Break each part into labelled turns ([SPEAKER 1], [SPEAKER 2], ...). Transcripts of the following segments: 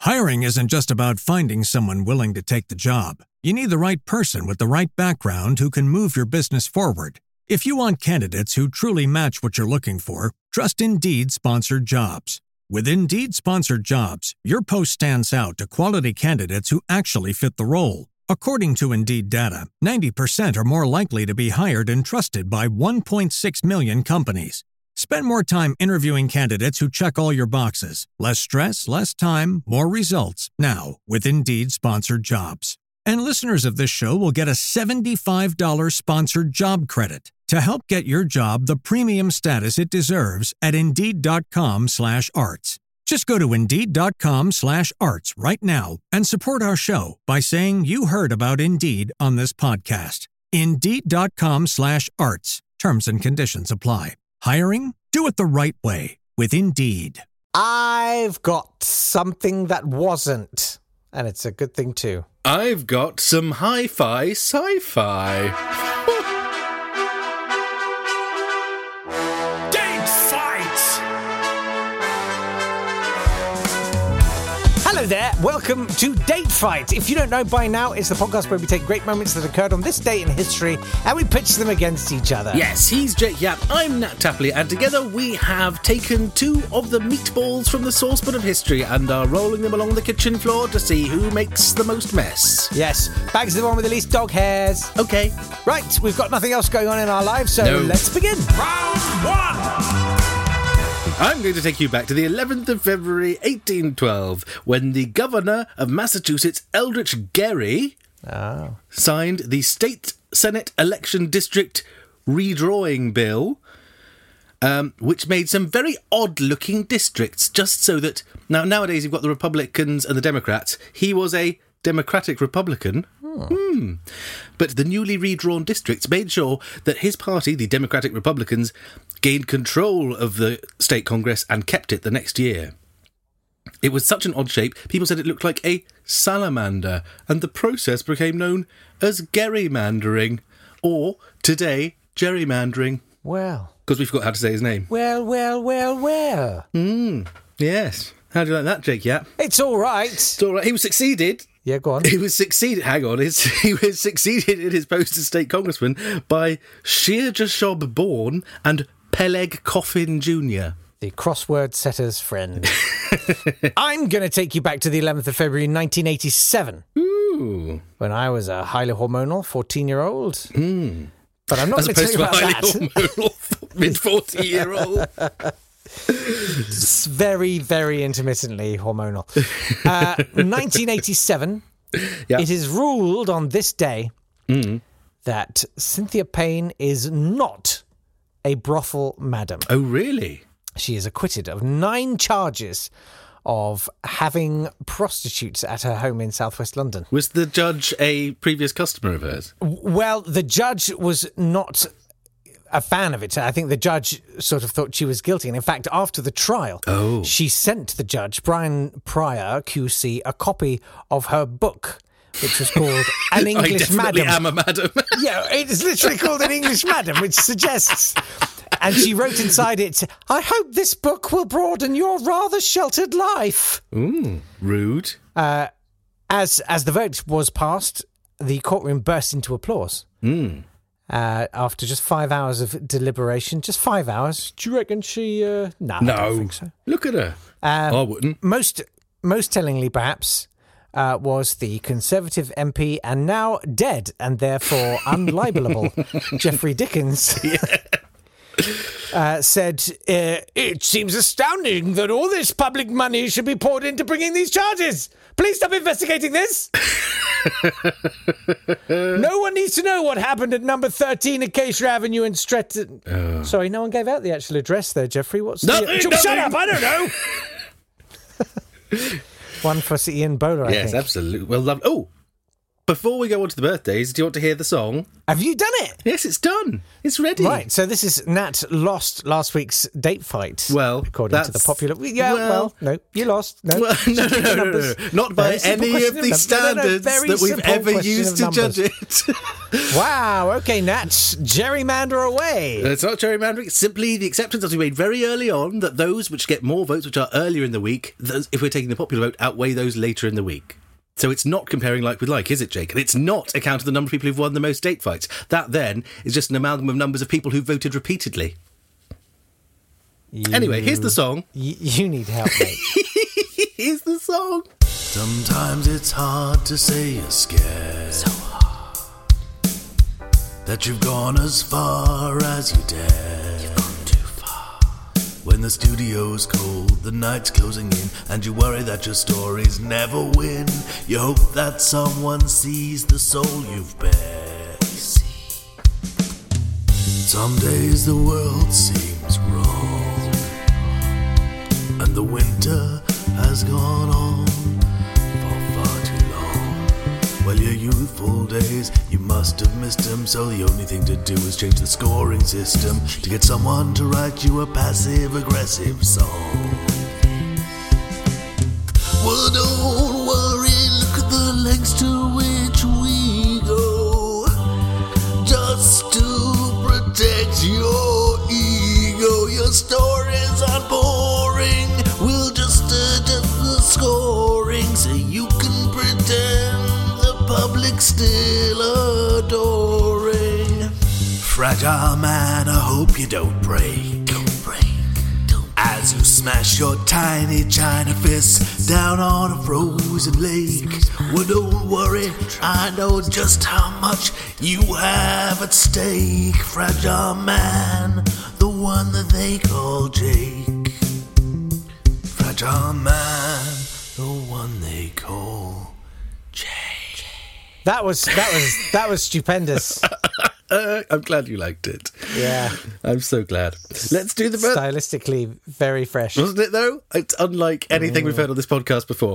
[SPEAKER 1] Hiring isn't just about finding someone willing to take the job. You need the right person with the right background who can move your business forward. If you want candidates who truly match what you're looking for, trust Indeed-sponsored jobs. With Indeed-sponsored jobs, your post stands out to quality candidates who actually fit the role. According to Indeed data, 90% are more likely to be hired and trusted by 1.6 million companies. Spend more time interviewing candidates who check all your boxes. Less stress, less time, more results. Now, with Indeed-sponsored jobs. And listeners of this show will get a $75 sponsored job credit to help get your job the premium status it deserves at Indeed.com/arts. Just go to Indeed.com/arts right now and support our show by saying you heard about Indeed on this podcast. Indeed.com/arts. Terms and conditions apply. Hiring? Do it the right way with Indeed.
[SPEAKER 2] I've got something that wasn't, and it's a good thing too.
[SPEAKER 3] I've got some hi-fi sci-fi.
[SPEAKER 2] Date Fight! Hello there, welcome to Date Fight. If you don't know by now, it's the podcast where we take great moments that occurred on this day in history and we pitch them against each other.
[SPEAKER 3] Yes, he's Jake Yap, I'm Nat Tapley, and together we have taken two of the meatballs from the saucepan of history and are rolling them along the kitchen floor to see who makes the most mess.
[SPEAKER 2] Yes, Bag's the one with the least dog hairs.
[SPEAKER 3] Okay.
[SPEAKER 2] Right, we've got nothing else going on in our lives, so let's begin.
[SPEAKER 4] Round one!
[SPEAKER 3] I'm going to take you back to the 11th of February 1812, when the governor of Massachusetts, Eldridge Gerry, signed the State Senate Election District Redrawing Bill, which made some very odd-looking districts, just so that... Now, nowadays you've got the Republicans and the Democrats. He was a Democratic Republican. But the newly redrawn districts made sure that his party, the Democratic Republicans, gained control of the state Congress and kept it the next year. It was such an odd shape, people said it looked like a salamander, and the process became known as gerrymandering, or, today, gerrymandering.
[SPEAKER 2] Well.
[SPEAKER 3] Because we forgot how to say his name.
[SPEAKER 2] Well.
[SPEAKER 3] Yes. How do you like that, Jake Yap?
[SPEAKER 2] It's all right.
[SPEAKER 3] It's all right. He was succeeded...
[SPEAKER 2] Yeah, go on.
[SPEAKER 3] He was succeeded in his post as state congressman by Shir Jashob Bourne and Peleg Coffin Jr.
[SPEAKER 2] The crossword setter's friend. I'm going to take you back to the 11th of February 1987.
[SPEAKER 3] Ooh.
[SPEAKER 2] When I was a highly hormonal 14-year-old. But I'm not going to tell you about that.
[SPEAKER 3] Hormonal mid-40-year-old.
[SPEAKER 2] It's very, very intermittently hormonal. 1987, It is ruled on this day that Cynthia Payne is not a brothel madam.
[SPEAKER 3] Oh, really?
[SPEAKER 2] She is acquitted of 9 charges of having prostitutes at her home in southwest London.
[SPEAKER 3] Was the judge a previous customer of hers?
[SPEAKER 2] Well, the judge was not a fan of it. I think the judge sort of thought she was guilty. And in fact, after the trial, she sent the judge, Brian Pryor, QC, a copy of her book, which was called An English Madam.
[SPEAKER 3] I definitely am a madam.
[SPEAKER 2] Yeah, it's literally called An English Madam, which suggests... And she wrote inside it, I hope this book will broaden your rather sheltered life.
[SPEAKER 3] Ooh, rude.
[SPEAKER 2] As the vote was passed, the courtroom burst into applause. After just 5 hours of deliberation. Just 5 hours. Do you reckon she... No, I don't think so.
[SPEAKER 3] Look at her. I wouldn't.
[SPEAKER 2] Most tellingly, perhaps, was the Conservative MP and now dead and therefore unlibelable Geoffrey Dickens. Said, it seems astounding that all this public money should be poured into bringing these charges. Please stop investigating this. No one needs to know what happened at number 13 Acacia Avenue in Stretton. Sorry, no one gave out the actual address there, Geoffrey. What's
[SPEAKER 3] nothing.
[SPEAKER 2] Shut up, I don't know. One for Ian Bowler, I think.
[SPEAKER 3] Yes, absolutely. Well, love. Oh, before we go on to the birthdays, do you want to hear the song?
[SPEAKER 2] Have you done it?
[SPEAKER 3] Yes, it's done. It's ready.
[SPEAKER 2] Right, so this is Nat lost last week's date fight.
[SPEAKER 3] Well,
[SPEAKER 2] according to the popular... no, you lost. No,
[SPEAKER 3] no. Not by any of the standards that we've ever used to judge it.
[SPEAKER 2] Wow, okay, Nat, gerrymander away.
[SPEAKER 3] It's not gerrymandering, it's simply the acceptance that we made very early on that those which get more votes, which are earlier in the week, if we're taking the popular vote, outweigh those later in the week. So it's not comparing like with like, is it, Jake? And it's not a count of the number of people who've won the most date fights. That, then, is just an amalgam of numbers of people who voted repeatedly. Anyway, here's the song.
[SPEAKER 2] You need help, mate.
[SPEAKER 3] Here's the song.
[SPEAKER 5] Sometimes it's hard to say you're scared. So hard. That you've gone as far as you dare. You've gone too far. When the studio's cold, the night's closing in, and you worry that your stories never win. You hope that someone sees the soul you've bared. Some days the world seems wrong, and the winter has gone on for far too long. Well, your youthful days, you must have missed them, so the only thing to do is change the scoring system to get someone to write you a passive-aggressive song. Well, don't worry, look at the lengths to which we go, just to protect your ego. Your stories are boring, we'll just adjust the scoring so you can pretend the public's still adoring. Fragile man, I hope you don't break. Don't break. As you smash your tiny china fist down on a frozen lake. Well, don't worry, I know just how much you have at stake. Fragile man, the one that they call Jake. Fragile man, the one they call Jake.
[SPEAKER 2] That was stupendous.
[SPEAKER 3] I'm glad you liked it.
[SPEAKER 2] Yeah.
[SPEAKER 3] I'm so glad. Let's do the
[SPEAKER 2] stylistically very fresh.
[SPEAKER 3] Wasn't it, though? It's unlike anything we've heard on this podcast before.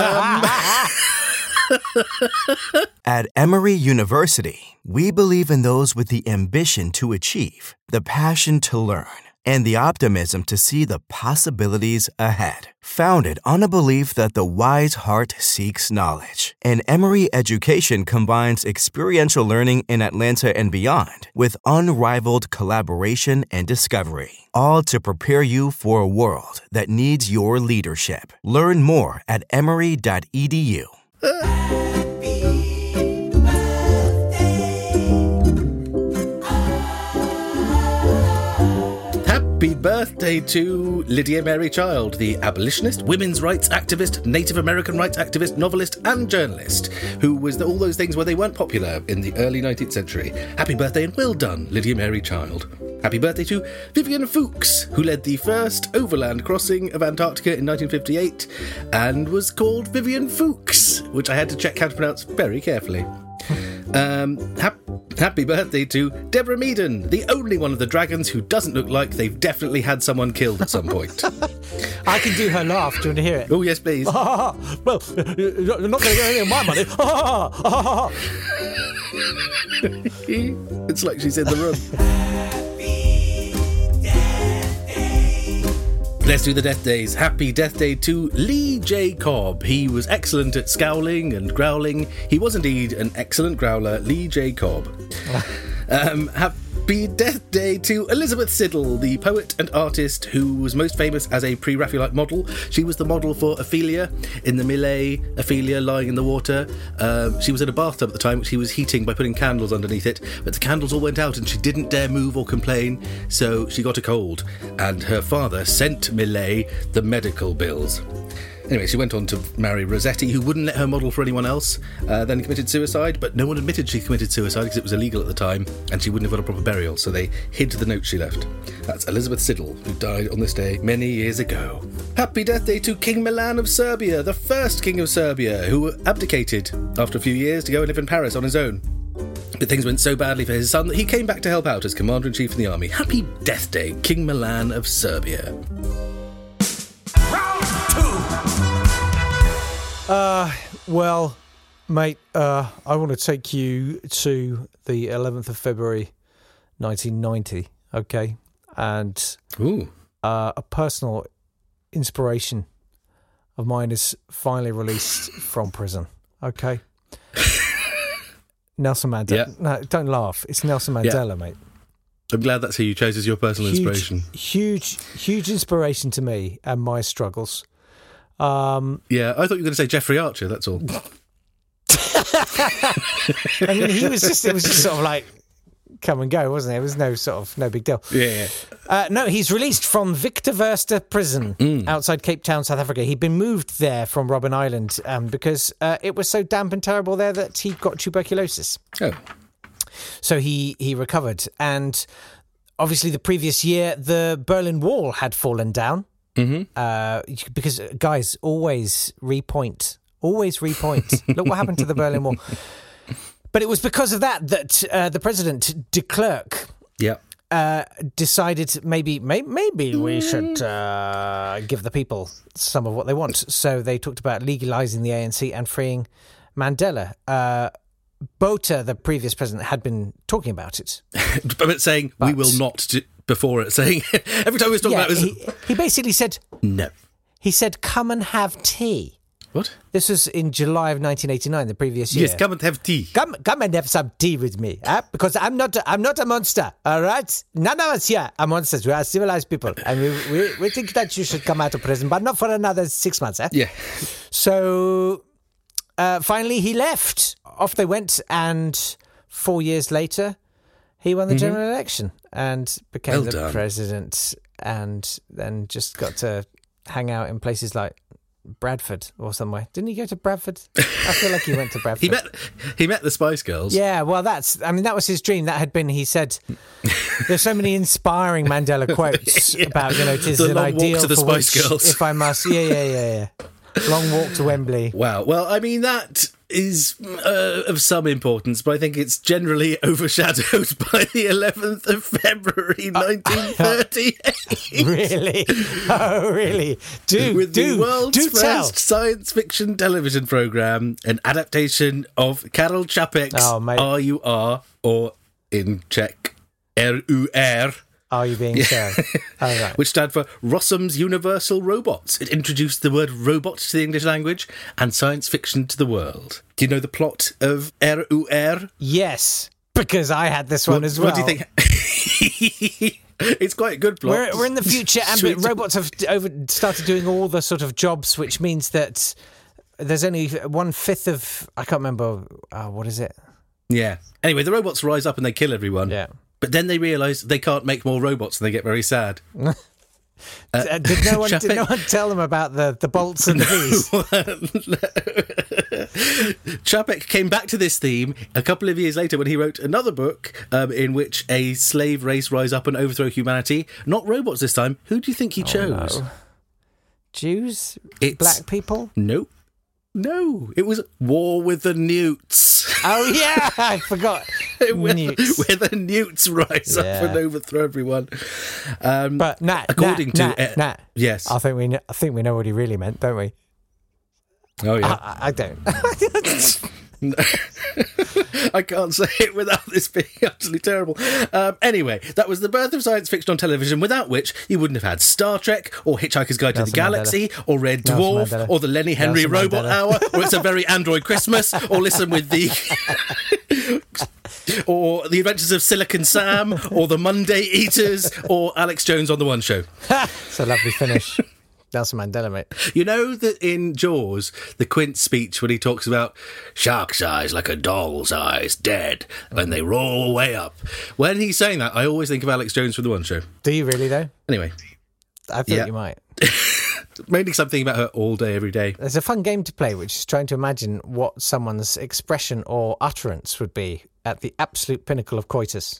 [SPEAKER 6] At Emory University, we believe in those with the ambition to achieve, the passion to learn, and the optimism to see the possibilities ahead. Founded on a belief that the wise heart seeks knowledge, and Emory education combines experiential learning in Atlanta and beyond with unrivaled collaboration and discovery, all to prepare you for a world that needs your leadership. Learn more at emory.edu.
[SPEAKER 3] Happy birthday to Lydia Mary Child, the abolitionist, women's rights activist, Native American rights activist, novelist and journalist, who was all those things where they weren't popular in the early 19th century. Happy birthday and well done, Lydia Mary Child. Happy birthday to Vivian Fuchs, who led the first overland crossing of Antarctica in 1958 and was called Vivian Fuchs, which I had to check how to pronounce very carefully. Happy birthday to Deborah Meaden, the only one of the dragons who doesn't look like they've definitely had someone killed at some point.
[SPEAKER 2] I can do her laugh. Do you want to hear it?
[SPEAKER 3] Oh, yes, please.
[SPEAKER 2] Well, you're not going to get any of my money.
[SPEAKER 3] It's like she's in the room. Let's do the death days. Happy death day to Lee J. Cobb. He was excellent at scowling and growling. He was indeed an excellent growler, Lee J. Cobb. Happy death day to Elizabeth Siddal, the poet and artist who was most famous as a pre-Raphaelite model. She was the model for Ophelia in the Millet, Ophelia lying in the water. She was in a bathtub at the time, which he was heating by putting candles underneath it, but the candles all went out and she didn't dare move or complain, so she got a cold, and her father sent Millet the medical bills. Anyway, she went on to marry Rossetti, who wouldn't let her model for anyone else, then committed suicide, but no one admitted she committed suicide because it was illegal at the time, and she wouldn't have got a proper burial, so they hid the note she left. That's Elizabeth Siddal, who died on this day many years ago. Happy death day to King Milan of Serbia, the first king of Serbia, who abdicated after a few years to go and live in Paris on his own. But things went so badly for his son that he came back to help out as Commander-in-Chief in the army. Happy death day, King Milan of Serbia.
[SPEAKER 2] Well, Mate, I want to take you to the 11th of February, 1990, okay? And a personal inspiration of mine is finally released from prison, okay? Nelson Mandela.
[SPEAKER 3] Yeah.
[SPEAKER 2] No, don't laugh. It's Nelson Mandela, mate.
[SPEAKER 3] I'm glad that's who you chose as your personal inspiration.
[SPEAKER 2] Huge inspiration to me and my struggles.
[SPEAKER 3] Yeah, I thought you were going to say Jeffrey Archer, that's all.
[SPEAKER 2] I mean, it was just sort of like come and go, wasn't it? It was no big deal.
[SPEAKER 3] Yeah.
[SPEAKER 2] No, he's released from Victor Verster prison outside Cape Town, South Africa. He'd been moved there from Robben Island because it was so damp and terrible there that he got tuberculosis. Oh. So he recovered. And obviously the previous year, the Berlin Wall had fallen down. Mm-hmm. Because, guys, always repoint. Look what happened to the Berlin Wall. But it was because of that the President, de Klerk, decided maybe we should give the people some of what they want. So they talked about legalising the ANC and freeing Mandela. Botha, the previous president, had been talking about it.
[SPEAKER 3] But saying, we will not, before it, saying, every time we was talking about it.
[SPEAKER 2] He basically said,
[SPEAKER 3] no.
[SPEAKER 2] He said, come and have tea.
[SPEAKER 3] What?
[SPEAKER 2] This was in July of 1989, the previous year.
[SPEAKER 3] Yes, come and have tea.
[SPEAKER 2] Come and have some tea with me, because I'm not a monster, all right? None of us here are monsters. We are civilized people, and we think that you should come out of prison, but not for another 6 months,
[SPEAKER 3] Yeah.
[SPEAKER 2] So finally he left. Off they went, and 4 years later, he won the general election and became the president, and then just got to hang out in places like Bradford or somewhere. Didn't he go to Bradford? I feel like he went to Bradford.
[SPEAKER 3] He met the Spice Girls.
[SPEAKER 2] Yeah, well, that was his dream. That had been, he said, there's so many inspiring Mandela quotes about, it is an ideal
[SPEAKER 3] walk to the
[SPEAKER 2] for
[SPEAKER 3] Spice
[SPEAKER 2] which,
[SPEAKER 3] Girls.
[SPEAKER 2] if I must. Yeah. Long walk to Wembley.
[SPEAKER 3] Wow. Well, I mean, that is of some importance, but I think it's generally overshadowed by the 11th of February 1938.
[SPEAKER 2] Really? Oh, really?
[SPEAKER 3] The world's first
[SPEAKER 2] tell.
[SPEAKER 3] science fiction television programme, an adaptation of Karel Čapek's RUR, or in Czech, RUR.
[SPEAKER 2] Are you being shown? Oh, right.
[SPEAKER 3] Which stood for Rossum's Universal Robots. It introduced the word robot to the English language and science fiction to the world. Do you know the plot of RUR?
[SPEAKER 2] Yes, because I had this one as well.
[SPEAKER 3] What do you think? It's quite a good plot.
[SPEAKER 2] We're in the future, and robots have started doing all the sort of jobs, which means that there's only 1/5 of... I can't remember. What is it?
[SPEAKER 3] Yeah. Anyway, the robots rise up and they kill everyone. Yeah. But then they realise they can't make more robots and they get very sad.
[SPEAKER 2] Did no one tell them about the bolts and the bees?
[SPEAKER 3] Čapek came back to this theme a couple of years later when he wrote another book in which a slave race rise up and overthrow humanity. Not robots this time. Who do you think he chose?
[SPEAKER 2] No. Jews? Black people?
[SPEAKER 3] Nope. No, it was War with the Newts.
[SPEAKER 2] Oh, yeah, I forgot.
[SPEAKER 3] where the Newts rise up and overthrow everyone.
[SPEAKER 2] But Nat,
[SPEAKER 3] yes,
[SPEAKER 2] I think we know what he really meant, don't we?
[SPEAKER 3] Oh yeah,
[SPEAKER 2] I don't.
[SPEAKER 3] I can't say it without this being utterly terrible. Anyway, that was the birth of science fiction on television, without which you wouldn't have had Star Trek, or Hitchhiker's Guide to the Galaxy, or Red Dwarf, or the Lenny Henry Robot Hour, or It's a Very Android Christmas, or Listen with the... or The Adventures of Silicon Sam, or The Monday Eaters, or Alex Jones on The One Show.
[SPEAKER 2] It's a lovely finish. Nelson Mandela, mate.
[SPEAKER 3] You know that in Jaws, the Quint speech when he talks about shark's eyes like a doll's eyes, dead, and they roll way up. When he's saying that, I always think of Alex Jones from The One Show.
[SPEAKER 2] Do you really, though?
[SPEAKER 3] Anyway.
[SPEAKER 2] I thought you might.
[SPEAKER 3] Mainly something about her all day, every day.
[SPEAKER 2] There's a fun game to play, which is trying to imagine what someone's expression or utterance would be at the absolute pinnacle of coitus.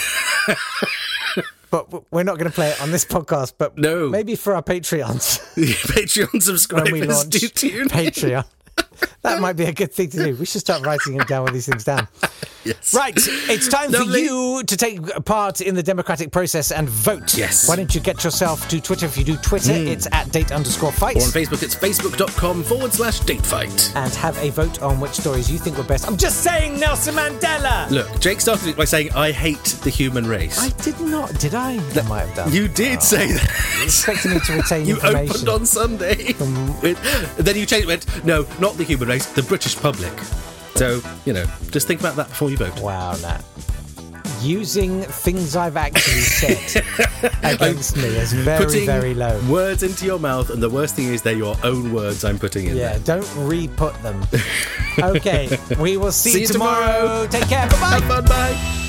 [SPEAKER 2] But we're not going to play it on this podcast, but maybe for our Patreons.
[SPEAKER 3] Patreon subscribers,
[SPEAKER 2] when we launch Patreon. That might be a good thing to do. We should start writing down all these things down.
[SPEAKER 3] Yes.
[SPEAKER 2] Right, it's time for you to take part in the democratic process and vote.
[SPEAKER 3] Yes.
[SPEAKER 2] Why don't you get yourself to Twitter? If you do Twitter, it's at @date_fight.
[SPEAKER 3] Or on Facebook, it's facebook.com/datefight.
[SPEAKER 2] And have a vote on which stories you think were best. I'm just saying Nelson Mandela!
[SPEAKER 3] Look, Jake started it by saying, I hate the human race.
[SPEAKER 2] I did not, did I? I might have done.
[SPEAKER 3] You did say that.
[SPEAKER 2] You expected me to retain
[SPEAKER 3] You
[SPEAKER 2] information.
[SPEAKER 3] opened on Sunday. Then you changed it, went, no, not the human race, the British public. So, just think about that before you vote.
[SPEAKER 2] Wow, Nat. Using things I've actually said against me is very, very low.
[SPEAKER 3] Words into your mouth, and the worst thing is they're your own words I'm putting in there.
[SPEAKER 2] Yeah, don't re-put them. Okay, we will see you tomorrow. Take care. Bye-bye.
[SPEAKER 3] Have fun, bye.